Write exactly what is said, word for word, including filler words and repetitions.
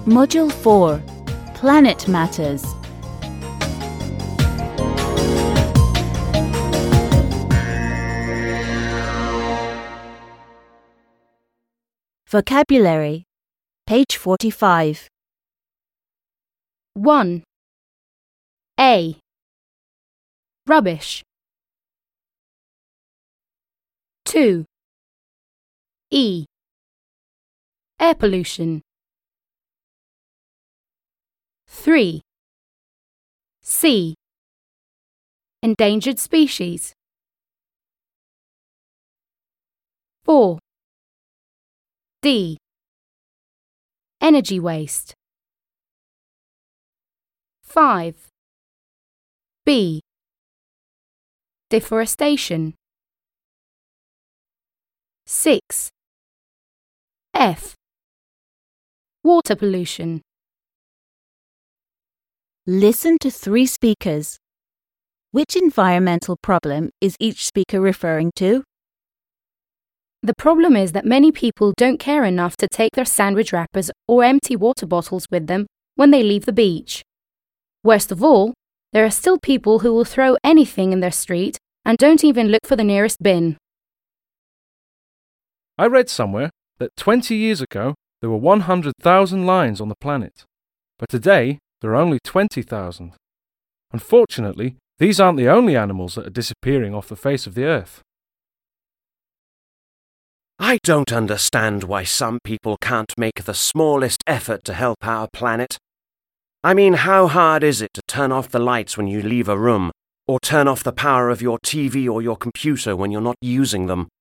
Module four. Planet Matters. Vocabulary. Page forty-five. one. A. Rubbish. two. E. Air pollution. three. C. Endangered species. four. D. Energy waste. five. B. Deforestation. six. F. Water pollution. Listen to three speakers. Which environmental problem is each speaker referring to? The problem is that many people don't care enough to take their sandwich wrappers or empty water bottles with them when they leave the beach. Worst of all, there are still people who will throw anything in their street and don't even look for the nearest bin. I read somewhere that twenty years ago there were one hundred thousand lions on the planet, but today there are only twenty thousand. Unfortunately, these aren't the only animals that are disappearing off the face of the earth. I don't understand why some people can't make the smallest effort to help our planet. I mean, how hard is it to turn off the lights when you leave a room, or turn off the power of your T V or your computer when you're not using them?